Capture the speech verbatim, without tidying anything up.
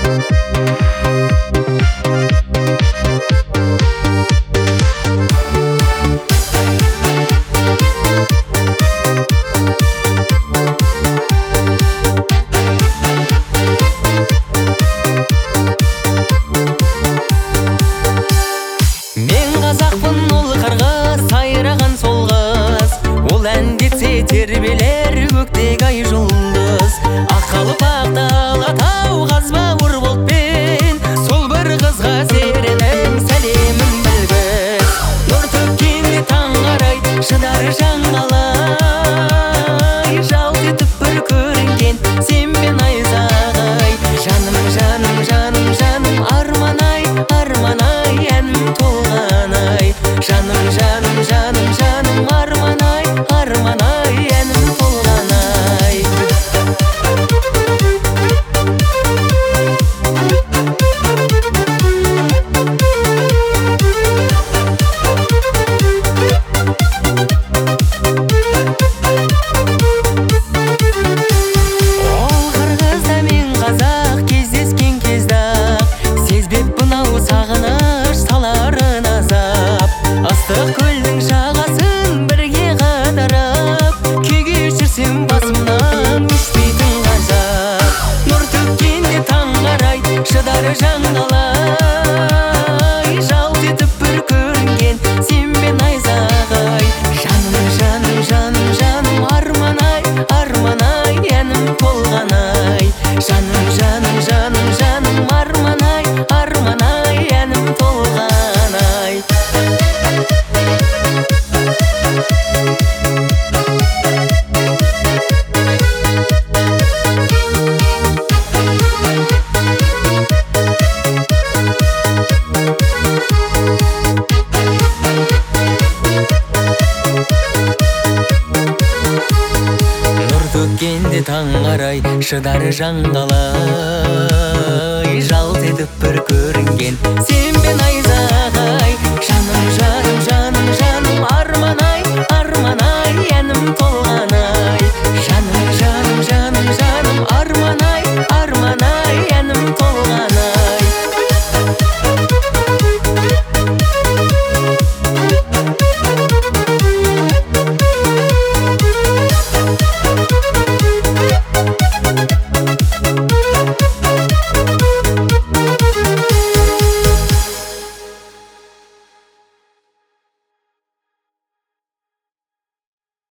Қазақпын ол қырғыз, сайраған сол қыз. Ол әндетсе тербелер көктегі ай жұлдыз. Ақ қалпақ алатау қазба ұр бұлтпен, сол бір қызға серінің сәлемін білгіз. Нұр төккенде таң қарай, шыдар жаңғалай, жалт етіп бір көрінген сенмен айзағай. Жаным, жаным, жаным, жаным, арман-ай, арман-ай, әнім толғанай. Жаным, жаным, жаным, жаным, арман-ай, арман-ай, әнім толғанай. Ол қырғызда мен қазақ кездескен кезді-ақ, сезбеппін ау сағыныш саларын азап. Ыстық көлдің жағасын бірге қыдырып, күй кешірсем басымнан өшпейтін ғажап. Нұр төккенде таң қарай, шыдар жаңғалай, жалт етіп бір көрінген сенмен айзағай. Жаным, жаным, жаным, жаным, арман-ай, арман-ай, әнім толғанай. Жаным, жаным, жаным, жаным, арман-ай, арман-ай, әнім толғанай. Нұр төккенде таң қарай, шыдар жаңғалай, жалт етіп бір көрінген сенмен айзағай. Жаным, жаным, жаным, жаным, арман-ай, арман-ай, әнім толғанай.